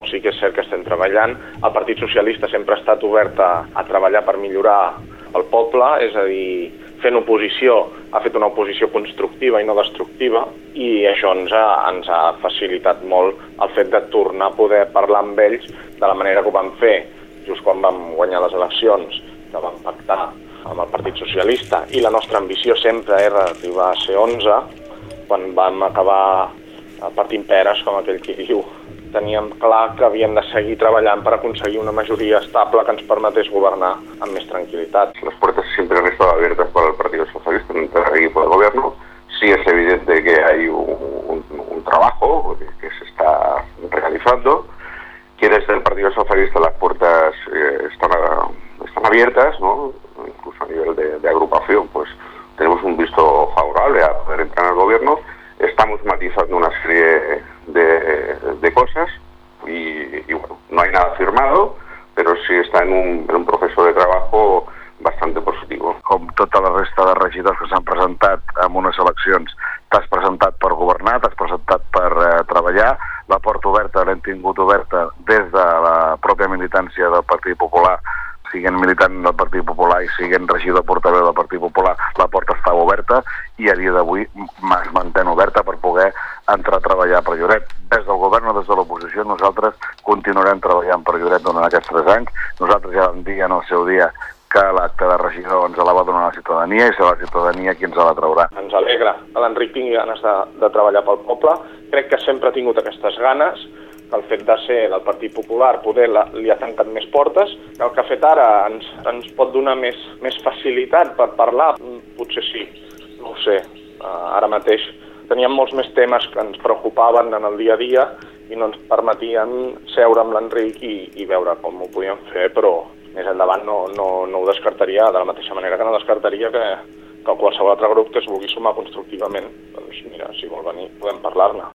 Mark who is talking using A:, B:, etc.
A: Sí que és cert que estem treballant. El Partit Socialista sempre ha estat obert a treballar per millorar el poble, és a dir, fent oposició, ha fet una oposició constructiva i no destructiva, i això ens ha facilitat molt el fet de tornar a poder parlar amb ells de la manera que ho vam fer just quan vam guanyar les eleccions, que vam pactar amb el Partit Socialista, i la nostra ambició sempre era arribar a ser 11, quan vam acabar partint peres, com aquell qui diu. Teníem clar que havíem de seguir treballant per aconseguir una mayoría estable que ens permetés gobernar amb més tranquilitat.
B: Las puertas siempre han estado abiertas para el Partido Socialista en el equipo de gobierno. Sí es evidente que hay un trabajo que se está realizando, que desde el Partido Socialista las puertas están abiertas, ¿no? Incluso a nivel de agrupación, pues tenemos un visto favorable a poder entrar en el gobierno. Estamos matizando una serie de cosas y bueno, no hay nada firmado, pero sí está en un proceso de trabajo bastante positivo.
C: Com tota la resta de regidors que s'han presentat en unes eleccions, t'has presentat per governar, t'has presentat per treballar, la porta oberta l'hem tingut oberta des de la pròpia militància del Partit Popular, siguent militant del Partit Popular i siguent regidor portaveu del Partit Popular, la porta estava oberta i a dia d'avui es manté oberta per poder entrar a treballar per Lloret. Des del govern o des de l'oposició nosaltres continuarem treballant per Lloret durant aquests 3 anys. Nosaltres ja vam dir en el seu dia que l'acte de regidor ens la va donar la ciutadania i serà la ciutadania qui ens la traurà.
A: Ens alegra que l'Enric tingui ganes de treballar pel poble. Crec que sempre ha tingut aquestes ganes, que el fet de ser del Partit Popular poder li ha tancat més portes, que el que ha fet ara ens pot donar més facilitat per parlar. Potser sí, no ho sé. Ara mateix teníem molts més temes que ens preocupaven en el dia a dia i no ens permetien seure amb l'Enric i veure com ho podíem fer, però més endavant no ho descartaria, de la mateixa manera que no descartaria que qualsevol altre grup que es vulgui sumar constructivament, doncs mira, si vol venir podem parlar-ne.